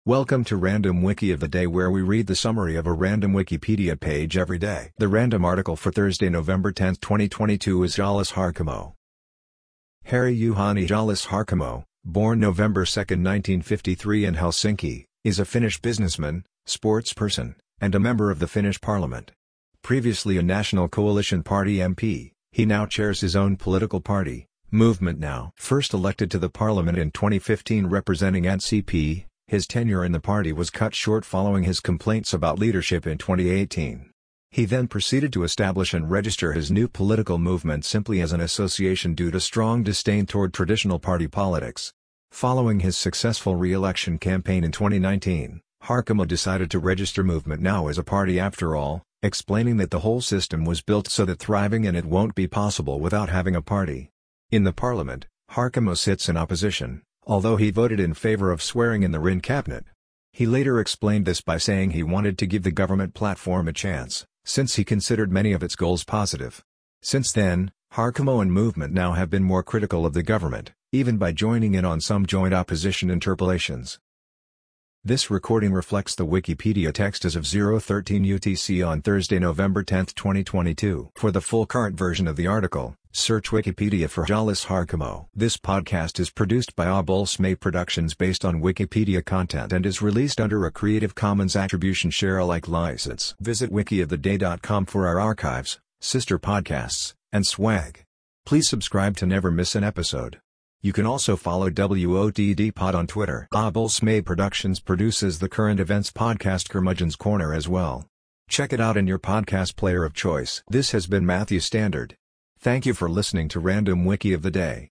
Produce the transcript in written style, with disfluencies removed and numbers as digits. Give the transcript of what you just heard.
Welcome to Random Wiki of the Day, where we read the summary of a random Wikipedia page every day. The random article for Thursday, November 10, 2022 is Jallis Harkimo. Harri Juhani Jallis Harkimo, born November 2, 1953 in Helsinki, is a Finnish businessman, sportsperson, and a member of the Finnish parliament. Previously a National Coalition Party MP, he now chairs his own political party, Movement Now. First elected to the parliament in 2015 representing NCP, his tenure in the party was cut short following his complaints about leadership in 2018. He then proceeded to establish and register his new political movement simply as an association due to strong disdain toward traditional party politics. Following his successful re-election campaign in 2019, Harkimo decided to register Movement Now as a party after all, explaining that the whole system was built so that thriving in it won't be possible without having a party. In the parliament, Harkimo sits in opposition, although he voted in favor of swearing in the Rinne cabinet. He later explained this by saying he wanted to give the government platform a chance, since he considered many of its goals positive. Since then, Harkimo and Movement Now have been more critical of the government, even by joining in on some joint opposition interpellations. This recording reflects the Wikipedia text as of 0:13 UTC on Thursday, November 10, 2022. For the full current version of the article, search Wikipedia for Jallis Harkimo. This podcast is produced by Abulsmay Productions based on Wikipedia content and is released under a Creative Commons Attribution Share-alike license. Visit wikioftheday.com for our archives, sister podcasts, and swag. Please subscribe to never miss an episode. You can also follow WOTD Pod on Twitter. Abulsmay Productions produces the current events podcast Curmudgeon's Corner as well. Check it out in your podcast player of choice. This has been Matthew Standard. Thank you for listening to Random Wiki of the Day.